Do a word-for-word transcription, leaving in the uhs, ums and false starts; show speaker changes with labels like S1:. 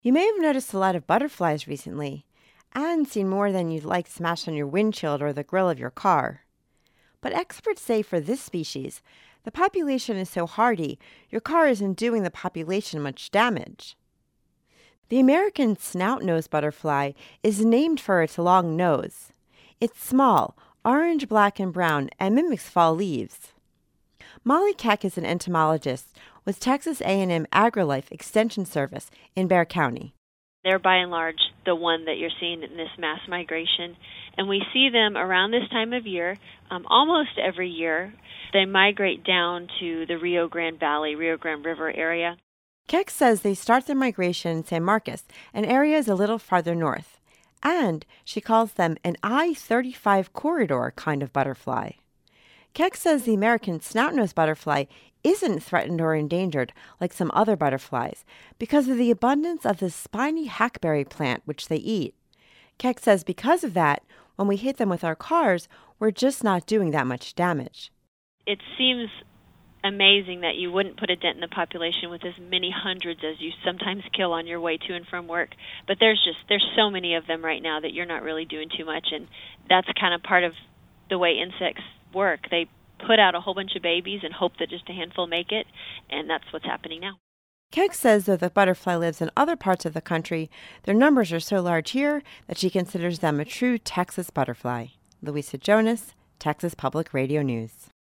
S1: You may have noticed a lot of butterflies recently, and seen more than you'd like smashed on your windshield or the grill of your car. But experts say for this species, the population is so hardy, your car isn't doing the population much damage. The American snout-nosed butterfly is named for its long nose. It's small, orange, black, and brown, and mimics fall leaves. Molly Keck is an entomologist with Texas A and M AgriLife Extension Service in Bexar County.
S2: They're by and large the one that you're seeing in this mass migration. And we see them around this time of year, um, almost every year. They migrate down to the Rio Grande Valley, Rio Grande River area.
S1: Keck says they start their migration in San Marcos, an area is a little farther north. And she calls them an I thirty-five corridor kind of butterfly. Keck says the American snout-nosed butterfly isn't threatened or endangered like some other butterflies because of the abundance of the spiny hackberry plant which they eat. Keck says because of that, when we hit them with our cars, we're just not doing that much damage.
S2: It seems amazing that you wouldn't put a dent in the population with as many hundreds as you sometimes kill on your way to and from work. But there's just there's so many of them right now that you're not really doing too much, and that's kind of part of the way insects work. They put out a whole bunch of babies and hope that just a handful make it, and that's what's happening now.
S1: Keck says though the butterfly lives in other parts of the country, their numbers are so large here that she considers them a true Texas butterfly. Louisa Jonas, Texas Public Radio News.